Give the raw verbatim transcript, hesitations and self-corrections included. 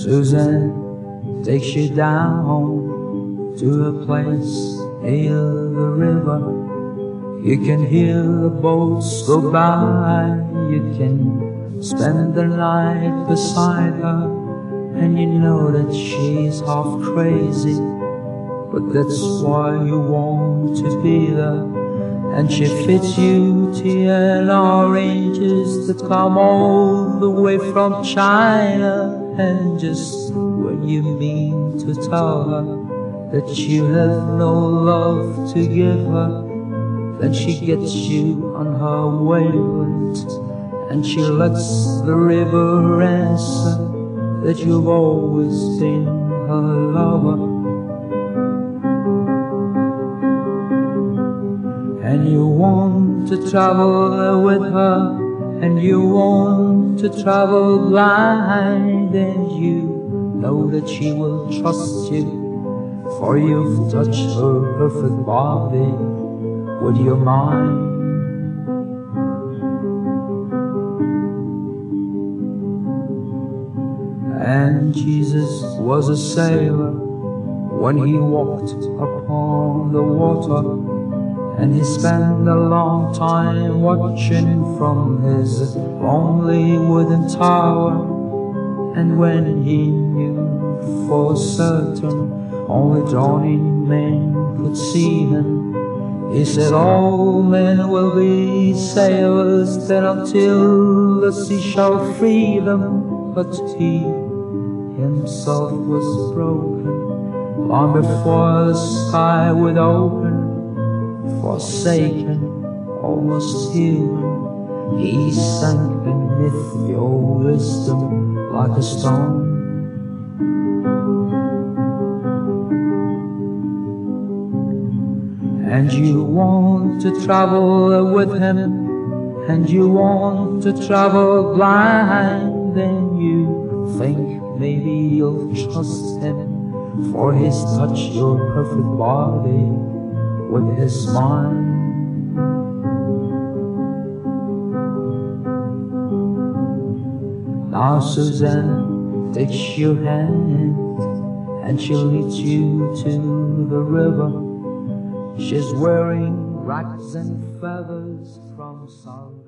Suzanne takes you down to a place near the river. You can hear the boats go by, you can spend the night beside her, and you know that she's half crazy, but that's why you want to be there. And she fits you tea and oranges that come all the way from China. And just when you mean to tell her that you have no love to give her, then she gets you on her wavelength, and she lets the river answer that you've always been her lover. And you want to travel with her, and you want to travel blind, and you know that she will trust you, for you've touched her perfect body with your mind. And Jesus was a sailor when he walked upon the water, and he spent a long time watching from his lonely wooden tower. And when he knew for certain only drowning men could see him, he said, all men will be sailors then until the sea shall free them. But he himself was broken long before the sky would open. Forsaken, almost human, he sank beneath your wisdom like a stone. And you want to travel with him, and you want to travel blind, then you think maybe you'll trust him, for he's touched your perfect body with his mind. Now Suzanne takes your hand, and she leads you to the river. She's wearing rags and feathers from South